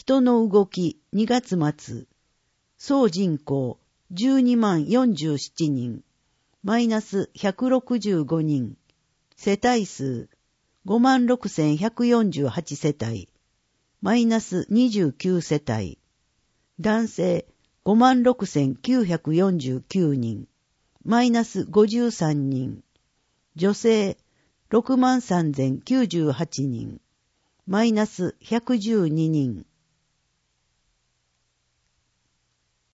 人の動き2月末。総人口12万47人。マイナス165人。世帯数56,148世帯。マイナス29世帯。男性56,949人。マイナス53人。女性63,098人。マイナス112人。